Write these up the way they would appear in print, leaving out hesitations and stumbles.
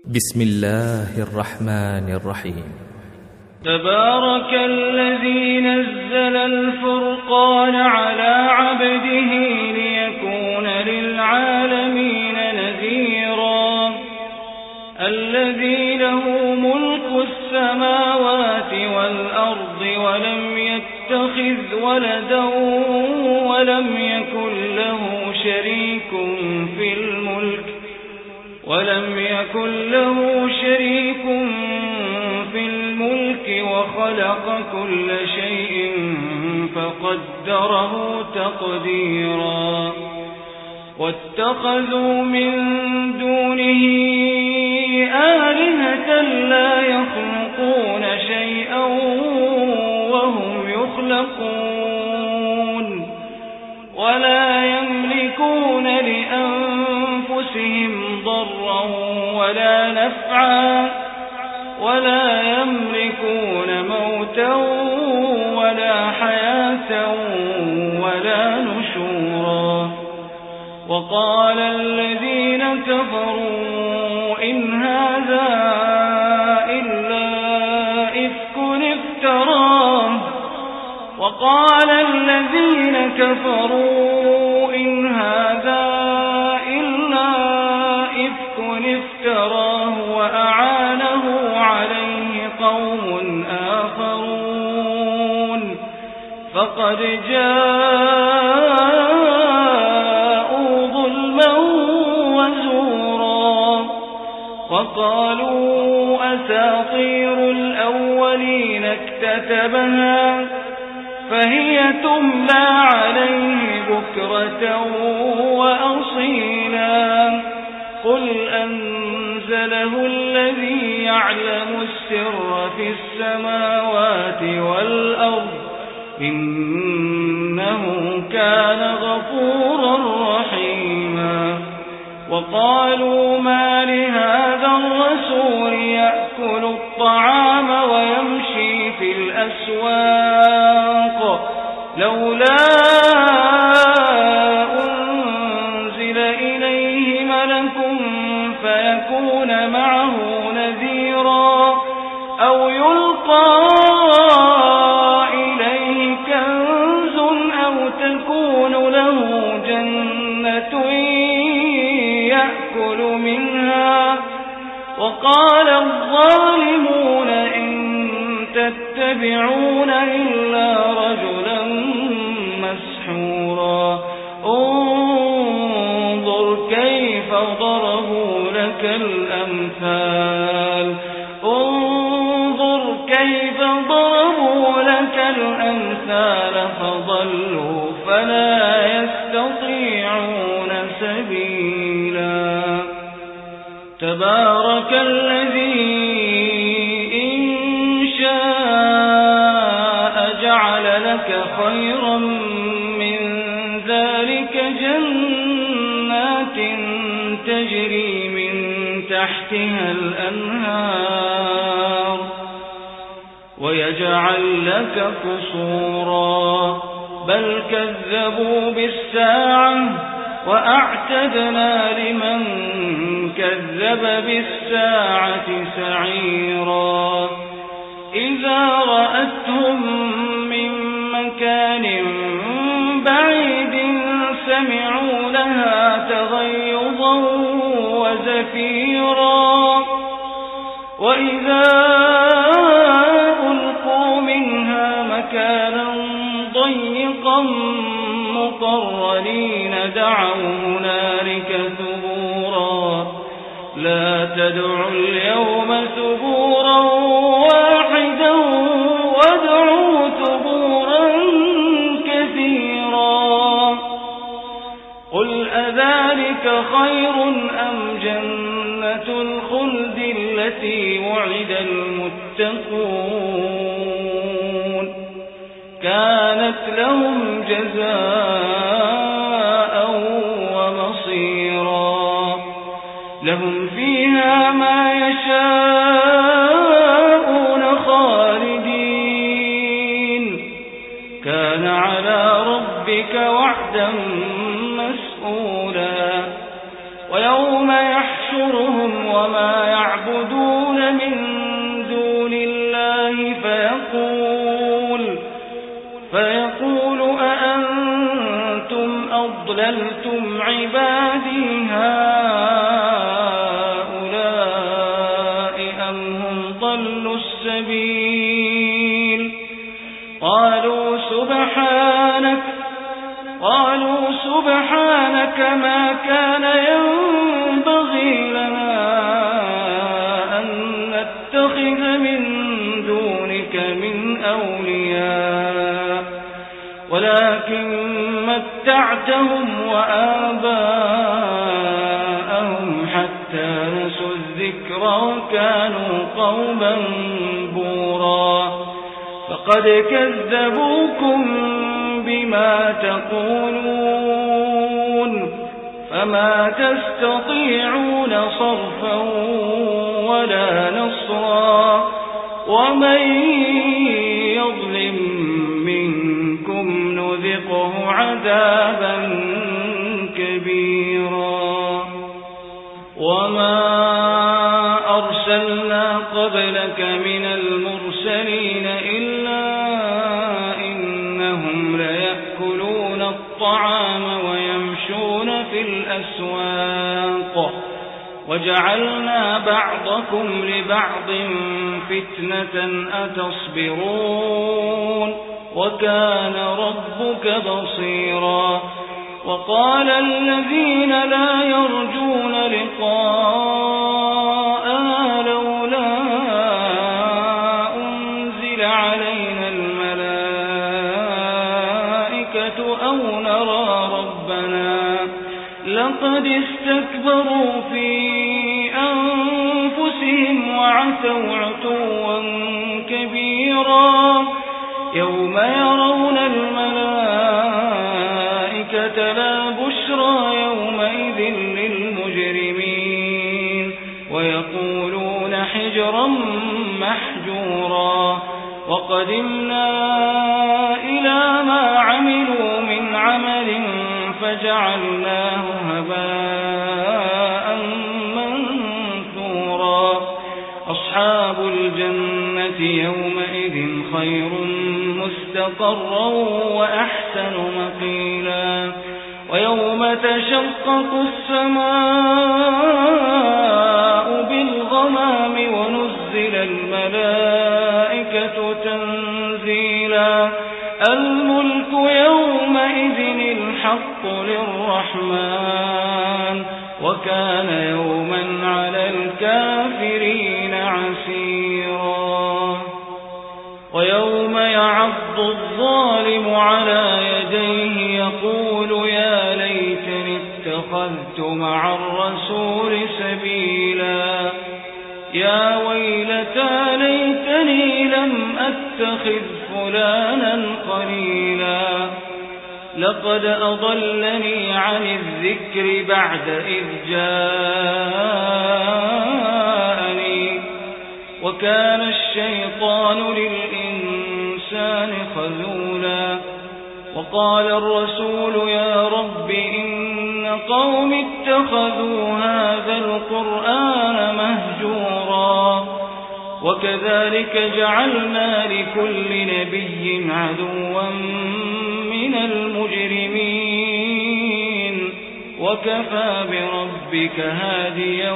بسم الله الرحمن الرحيم. تبارك الذي نزل الفرقان على عبده ليكون للعالمين نذيرا الذي له ملك السماوات والأرض ولم يتخذ ولدا ولم يكن له شريك في الملك وخلق كل شيء فقدره تقديرا واتخذوا من دونه آلهة لا يخلقون شيئا وهم يخلقون ولا يملكون لأنفسهم ضرا ولا نفعا ولا يملكون موتا ولا حياة ولا نشورا. وقال الذين كفروا إن هذا إلا إفك افتراه وأعانه عليه قوم آخرون فقد جاءوا ظلما وزورا. وقالوا أساطير الأولين اكتتبها فهي تملى عليه بكرة وأصيلا قل أنزله الذي يعلم السر في السماوات والأرض إنه كان غفورا رحيما. وقالوا ما لهذا الرسول يأكل الطعام ويمشي في الأسواق لولا أنزل إليه ملك فيكون معه نذيرا أو يلقى إليه كنز أو تكون له جنة يأكل منها. وقال الظالمون إن تتبعون إلا رجلا مسحورا. انظر كيف ضربوا لك الأمثال فضلوا فلا يستطيعون سبيلا. تبارك الذي إن شاء جعل لك خيرا من ذلك جنات تجري من تحتها الأنهار ويجعل لك قصورا بل كذبوا بالساعة وأعتدنا لمن كذب بالساعة سعيرا. إذا رأتهم من مكان بعيد سمعوا لها تغيظا وزفيرا وإذا ألقوا منها مكانا ضيقا مقرنين دعوا هنالك ثبورا لا تدعوا اليوم ثبورا واحدا وادعوا ثبورا كثيرا. قل أذلك خير أم جنة الخلد التي وعد المتقون كانت لهم جزاء ومصيرا لهم فيها ما يشاءون خالدين كان على ربك وعدا مسئولا. ويوم يحشرهم وما يعلمون تعبدون من دون الله فيقول أأنتم أضللتم عبادي هؤلاء أم هم ضلوا السبيل قالوا سبحانك ما كان ينبغي لنا أن نتخذ من دونك من أولياء ولكن متعتهم وآباءهم حتى نسوا الذكر وكانوا قوما بورا فقد كذبوكم بما تقولون فما تستطيعون صرفا ولا نصرا ومن يظلم منكم نذقه عذابا كبيرا وما أرسلنا قبلك من المرسلين إلا إنهم ليأكلون الطعام ويمشون في الأسواق وجعلنا بعضكم لبعض فتنة أتصبرون وكان ربك بصيرا وقال الذين لا يرجون لقاءنا لولا أنزل علينا الملائكة أو نرى ربنا لقد استكبروا في أنفسهم وعتوا عتوا كبيرا يوم يرون الملائكة لا بشرى يومئذ للمجرمين ويقولون حجرا محجورا وقدمنا إلى ما عملوا من عمل فجعلناه هباء منثورا أصحاب الجنة يومئذ خير مستقرا وأحسن مقيلا ويوم تشقق السماء بالغمام ونزل الملائكة تنزيلا الملك يومئذ الحق للرحمن وكان يوما على الكافرين عسيرا ويوم يعض الظالم على يديه يقول يا ليتني اتخذت مع الرسول سبيلا يا ويلتى ليتني لم أتخذ فلانا خليلا لقد أضلني عن الذكر بعد إذ جاءني وكان الشيطان للإنسان خذولا وقال الرسول يا رب إن قوم اتخذوا هذا القرآن مهجورا وكذلك جعلنا لكل نبي عدوا من المجرمين وكفى بربك هاديا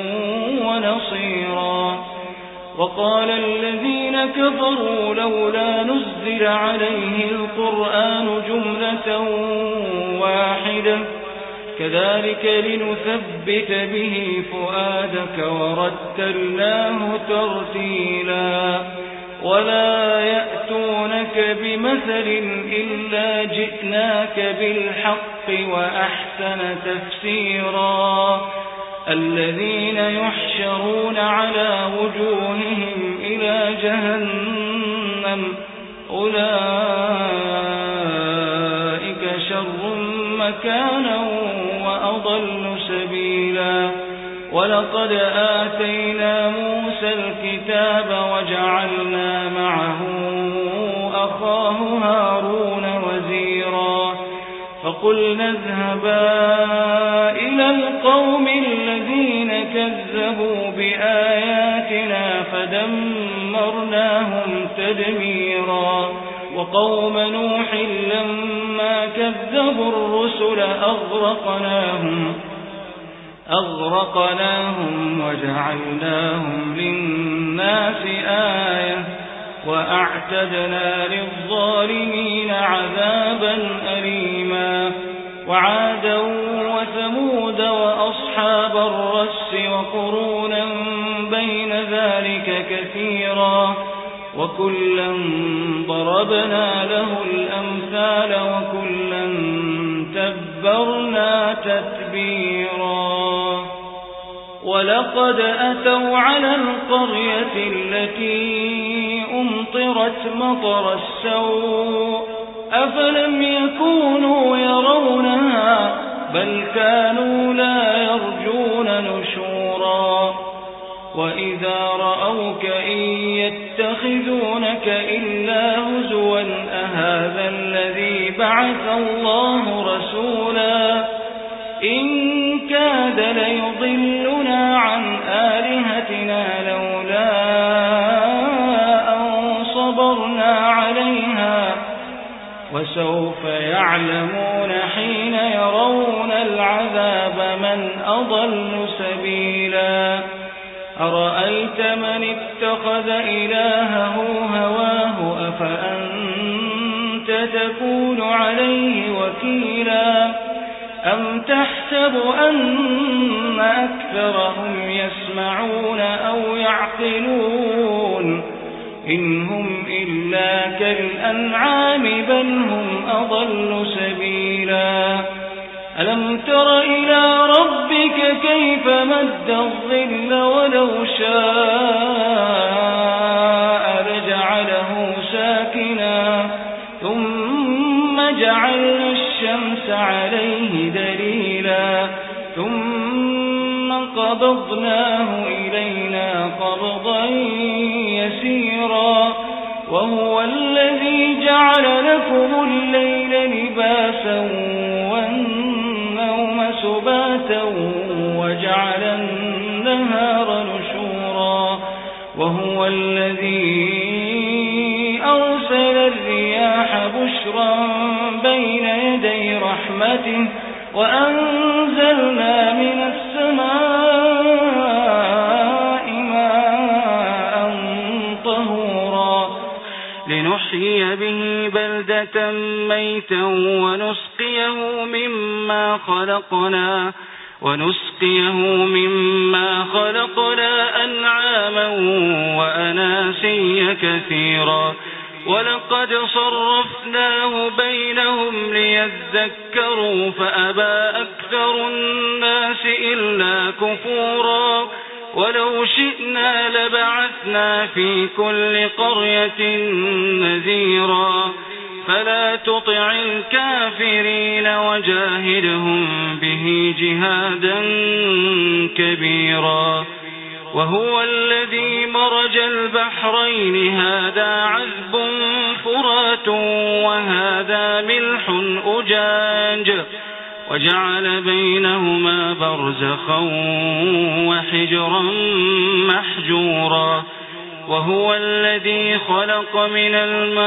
ونصيرا وقال الذين كفروا لولا نزل عليه القرآن جملة واحدة كذلك لنثبت به فؤادك ورتلناه ترتيلا ولا يأتونك بمثل إلا جئناك بالحق وأحسن تفسيرا الذين يحشرون على وجوههم إلى جهنم أولئك شر مكانا وأضل سبيلا ولقد آتينا موسى الكتاب وجعلنا معه أخاه هارون وزيرا فقلنا اذهبا إلى القوم الذين كذبوا بآياتنا فدمرناهم تدميرا وقوم نوح لما كذبوا الرسل أغرقناهم وجعلناهم للناس آية وأعتدنا للظالمين عذابا أليما وعادا وثمود وأصحاب الرس وقرونا بين ذلك كثيرا وكلا ضربنا له الأمثال وكلا تبرنا تتبيرا ولقد أتوا على القرية التي أمطرت مطر السوء أفلم يكونوا يرونها بل كانوا لا يرجون نشورا وإذا رأوك إن يتخذونك إلا هزوا أهذا الذي بعث الله رسولا إن كاد ليضلنا عن آلهتنا لولا أن صبرنا عليها وسوف يعلمون حين يرون العذاب من أضل سبيلا أرأيت من اتخذ إلهه هواه أفأنت تكون عليه وكيلا أم تحسب أن أكثرهم يسمعون أو يعقلون إن هم إلا كالأنعام بل هم أضل سبيلا ألم تر إلى ربك كيف مد الظل ولو شاء لجعله ساكنا ثم جعلنا الشمس عليه دليلا ثم قبضناه إلينا قبضا يسيرا وهو الذي جعل لكم الليل لباسا والنوم سباتا وجعل النهار نشورا وهو الذي أرسل الرياح بشرا بين يدي رحمته وأنزلنا من السماء ماء طهورا لنحيي به بلدة ميتا ونسقيه مما خلقنا أنعاما وأناسيا كثيرا ولقد صرفناه بينهم ليذكروا فأبى أكثر الناس إلا كفورا ولو شئنا لبعثنا في كل قرية نذيرا فلا تطع الكافرين وجاهدهم به جهادا كبيرا وهو الذي مرج البحرين هذا عذب فرات وهذا ملح أجاج وجعل بينهما برزخا وحجرا محجورا وهو الذي خلق من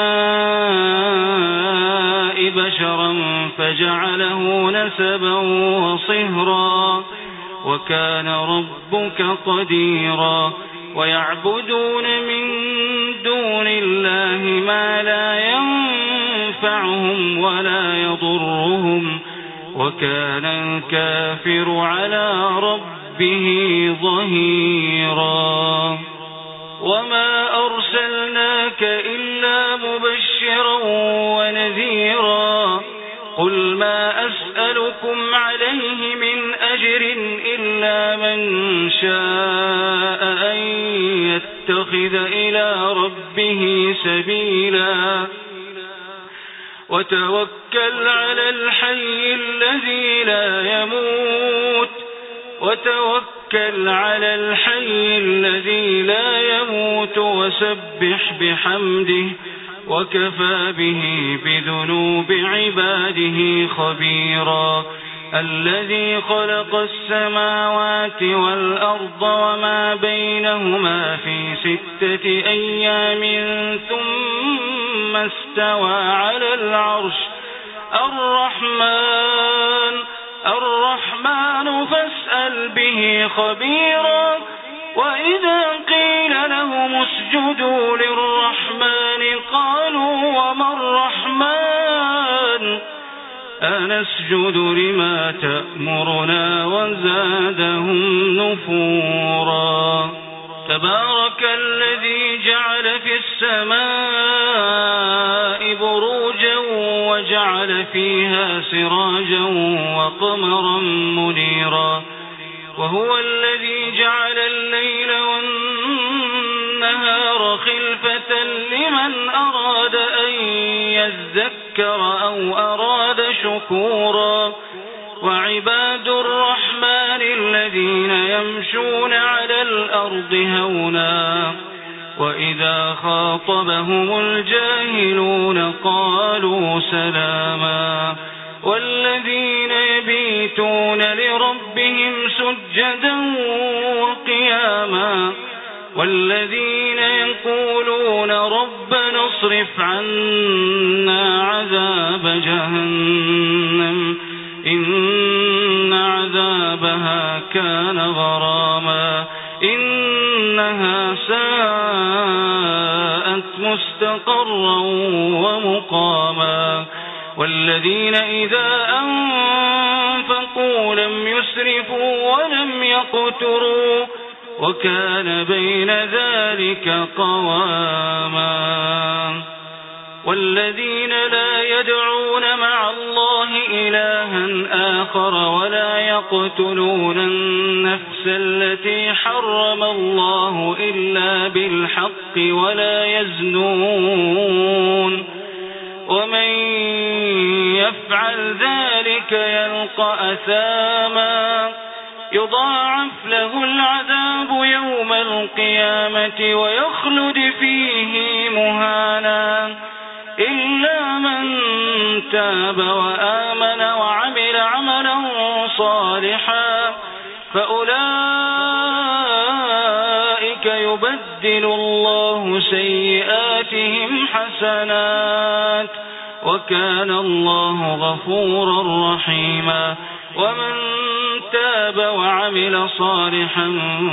الماء بشرا فجعله نسبا وصهرا وكان ربك قديرا ويعبدون من دون الله ما لا ينفعهم ولا يضرهم وكان الكافر على ربه ظهيرا وما أرسلناك إلا مبشرا ونذيرا قل ما أسألكم عليه من أجر إلا من شاء أن يتخذ إلى ربه سبيلا وتوكل على الحي الذي لا يموت وسبح بحمده وكفى به بذنوب عباده خبيرا الذي خلق السماوات والأرض وما بينهما في 6 أيام ثم استوى على العرش الرحمن فاسأل به خبيرا وإذا قيل لهم اسجدوا للرحمن قالوا وما الرحمن أنسجد لما تأمرنا وزادهم نفورا تبارك الذي جعل في السماء بروجا وجعل فيها سراجا وقمرا منيرا وهو الذي جعل الليل والنهار خلفة لمن أراد أن يذكر أو أراد شكورا وعباد الرحمن الذين يمشون على الأرض هونا وإذا خاطبهم الجاهلون قالوا سلاما والذين يبيتون لربهم سجدا وقياما والذين يقولون ربنا اصرف عنا عذاب جهنم إن عذابها كان غراما إنها ساءت مستقرا ومقاما والذين إذا أنفقوا لم يسرفوا ولم يقتروا وكان بين ذلك قواما والذين لا يدعون مع الله إلها آخر ولا يقتلون النفس التي حرم الله إلا بالحق ولا يزنون ومن يفعل ذلك يلقى أثاما يضاعف له العذاب يوم القيامة ويخلد فيه مهانا إلا من تاب وآمن وعمل عملا صالحا فأولئك يبدل الله سيئاتهم حسنات وكان الله غفورا رحيما ومن تاب وعمل صالحا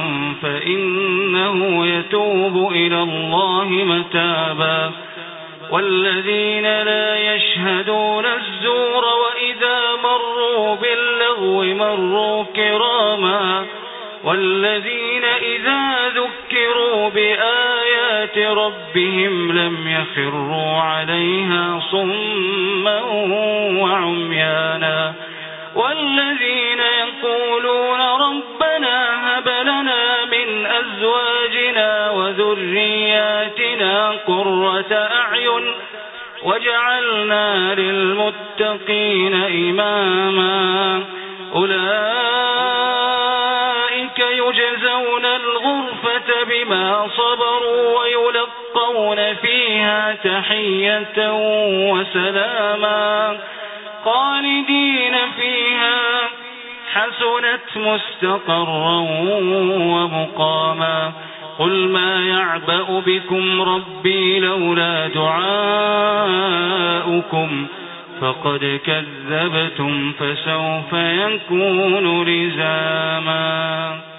فإنه يتوب إلى الله متابا والذين لا يشهدون الزور وإذا مروا باللغو مروا كراما والذين إذا ذكروا بآيات ربهم لم يخروا عليها صما وعميانا والذين يقولون ربنا هب لنا من أزواجنا وذرياتنا قرة أعين وجعلنا للمتقين إماما أولئك يجزون الغرفة بما صبروا ويلقون فيها تحية وسلاما خالدين فيها حسنت مستقرا ومقاما قل ما يعبأ بكم ربي لولا دعاؤكم فقد كذبتم فسوف يكون لزاما